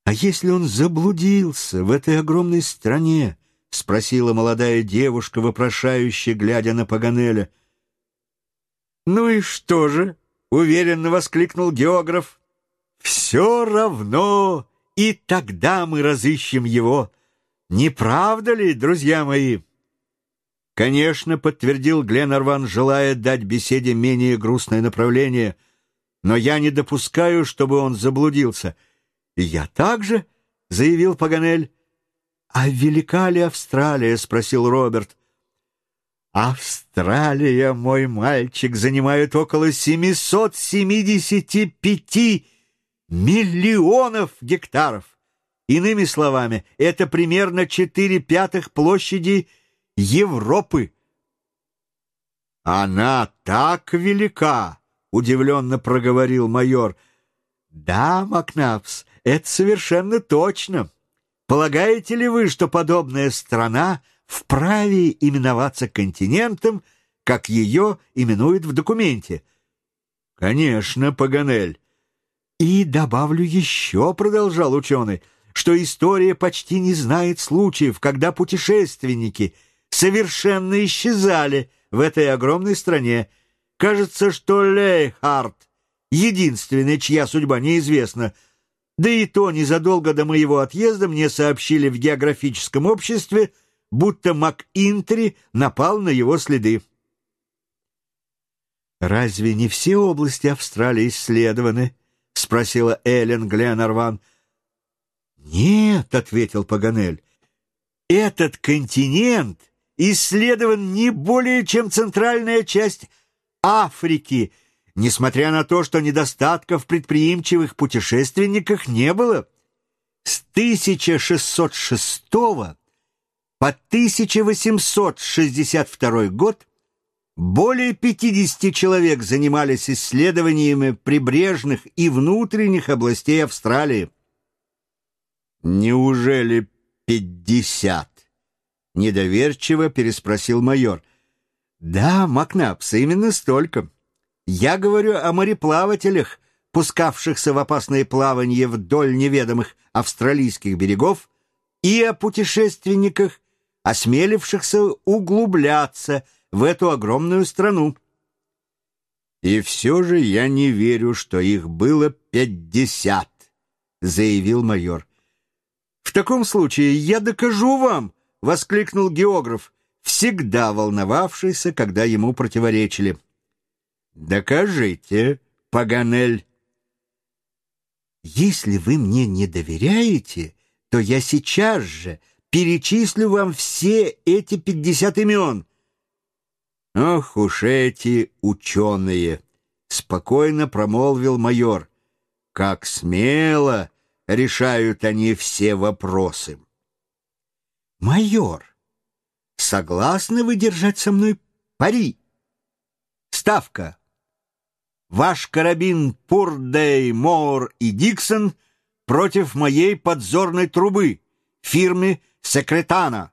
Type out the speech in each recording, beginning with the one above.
«А если он заблудился в этой огромной стране?» — спросила молодая девушка, вопрошающе глядя на Паганеля. «Ну и что же?» — уверенно воскликнул географ. «Все равно, и тогда мы разыщем его. Не правда ли, друзья мои?» «Конечно», — подтвердил Гленарван, желая дать беседе менее грустное направление, «но я не допускаю, чтобы он заблудился». «И я также», — заявил Паганель. «А велика ли Австралия?» — спросил Роберт. «Австралия, мой мальчик, занимает около 775 миллионов гектаров. Иными словами, это примерно 4/5 площади Европы». «Она так велика!» — удивленно проговорил майор. «Да, Макнапс, это совершенно точно. Полагаете ли вы, что подобная страна вправе именоваться континентом, как ее именуют в документе?» «Конечно, Паганель». «И добавлю еще, — продолжал ученый, — что история почти не знает случаев, когда путешественники совершенно исчезали в этой огромной стране. Кажется, что Лейхард единственный, чья судьба неизвестна. Да и то незадолго до моего отъезда мне сообщили в географическом обществе, будто МакИнтри напал на его следы». «Разве не все области Австралии исследованы?» — спросила Эллен Гленарван. «Нет», — ответил Паганель, — «этот континент исследован не более, чем центральная часть Африки, несмотря на то, что недостатка в предприимчивых путешественниках не было. С 1606 по 1862 год более 50 человек занимались исследованиями прибрежных и внутренних областей Австралии». «Неужели 50?» — недоверчиво переспросил майор. «Да, Макнапс, именно столько. Я говорю о мореплавателях, пускавшихся в опасное плавание вдоль неведомых австралийских берегов, и о путешественниках, осмелившихся углубляться в эту огромную страну». «И все же я не верю, что их было 50, — заявил майор. «В таком случае я докажу вам, — воскликнул географ, всегда волновавшийся, когда ему противоречили. «Докажите, Паганель». «Если вы мне не доверяете, то я сейчас же перечислю вам все эти 50 имен». «Ох уж эти ученые!» — спокойно промолвил майор. «Как смело решают они все вопросы». «Майор, согласны вы держать со мной пари? Ставка. Ваш карабин Пурдей, Моор и Диксон против моей подзорной трубы, фирмы Секретана».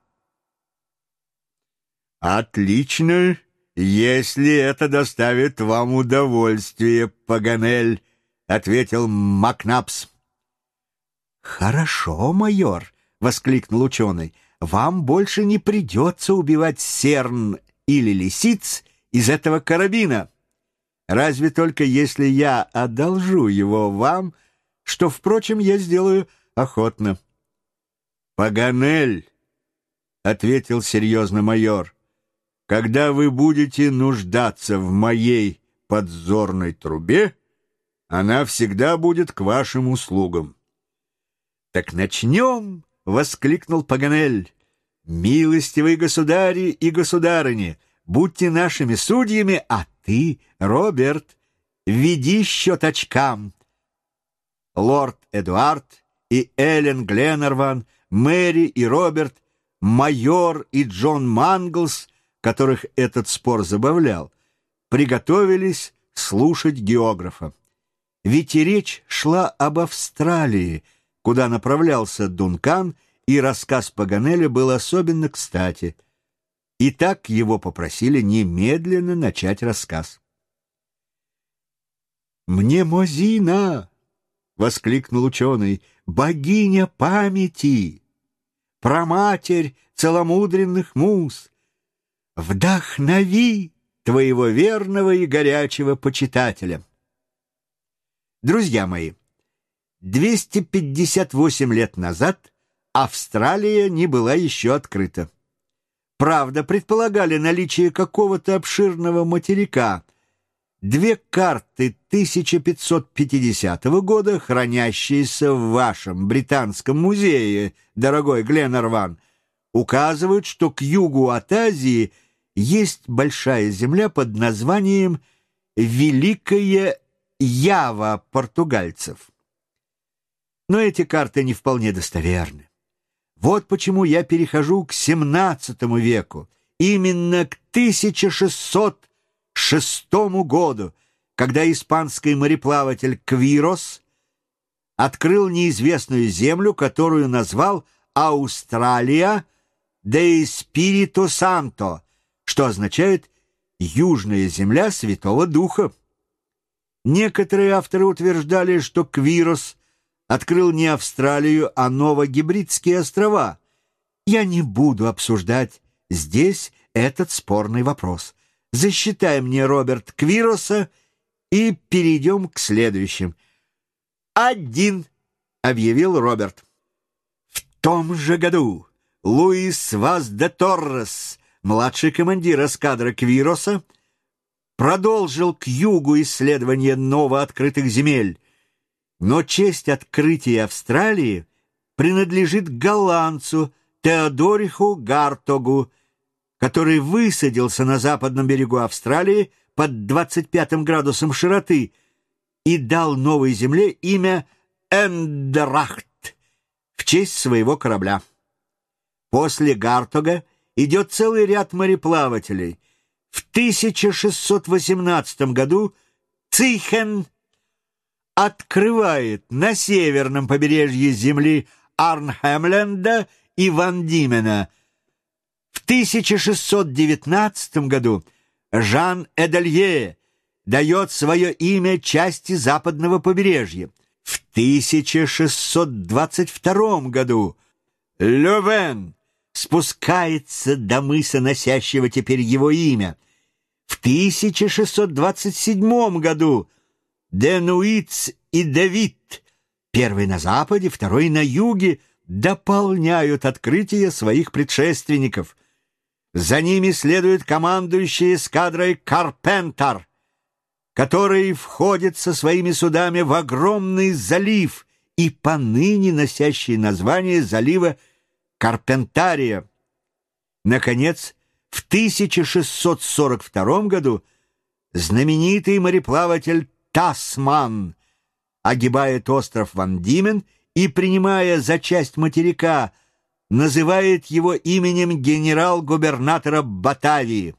«Отлично, если это доставит вам удовольствие, Паганель», — ответил Макнапс. «Хорошо, майор», — воскликнул ученый, — «вам больше не придется убивать серн или лисиц из этого карабина. Разве только если я одолжу его вам, что, впрочем, я сделаю охотно». «Паганель», — ответил серьезно майор, — «когда вы будете нуждаться в моей подзорной трубе, она всегда будет к вашим услугам». «Так начнем!» — воскликнул Паганель. «Милостивые государи и государыни, будьте нашими судьями, а ты, Роберт, веди счет очкам». Лорд Эдуард и Эллен Гленарван, Мэри и Роберт, майор и Джон Манглс, которых этот спор забавлял, приготовились слушать географа. Ведь и речь шла об Австралии, куда направлялся Дункан, и рассказ Паганеля был особенно кстати. И так его попросили немедленно начать рассказ. «Мнемозина, — воскликнул ученый, — богиня памяти, праматерь целомудренных муз, вдохнови твоего верного и горячего почитателя. Друзья мои, 258 лет назад Австралия не была еще открыта. Правда, предполагали наличие какого-то обширного материка. Две карты 1550 года, хранящиеся в вашем британском музее, дорогой Гленарван, указывают, что к югу от Азии есть большая земля под названием Великая Ява португальцев. Но эти карты не вполне достоверны. Вот почему я перехожу к XVII веку, именно к 1606 году, когда испанский мореплаватель Квирос открыл неизвестную землю, которую назвал Австралия де Espírito Santo, что означает «южная земля Святого Духа». Некоторые авторы утверждали, что Квирос открыл не Австралию, а Новогибридские острова. Я не буду обсуждать здесь этот спорный вопрос. Засчитай мне, Роберт, Квироса и перейдем к следующим. 1, объявил Роберт. В том же году Луис Ваз де Торрес, младший командир эскадры Квироса, продолжил к югу исследование новооткрытых земель, но честь открытия Австралии принадлежит голландцу Теодориху Гартогу, который высадился на западном берегу Австралии под 25 градусом широты и дал новой земле имя Эндерахт в честь своего корабля. После Гартога идет целый ряд мореплавателей. В 1618 году Цихен открывает на северном побережье земли Арнхемленда и Ван Димена. В 1619 году Жан Эделье дает свое имя части западного побережья. В 1622 году Лёвен спускается до мыса, носящего теперь его имя. В 1627 году Денуиц и Давид, первый на западе, второй на юге, дополняют открытия своих предшественников. За ними следует командующий эскадрой Карпентер, который входит со своими судами в огромный залив и поныне носящий название залива Карпентария. Наконец, в 1642 году знаменитый мореплаватель Тасман огибает остров Ван Димен и, принимая за часть материка, называет его именем генерал-губернатора Батавии.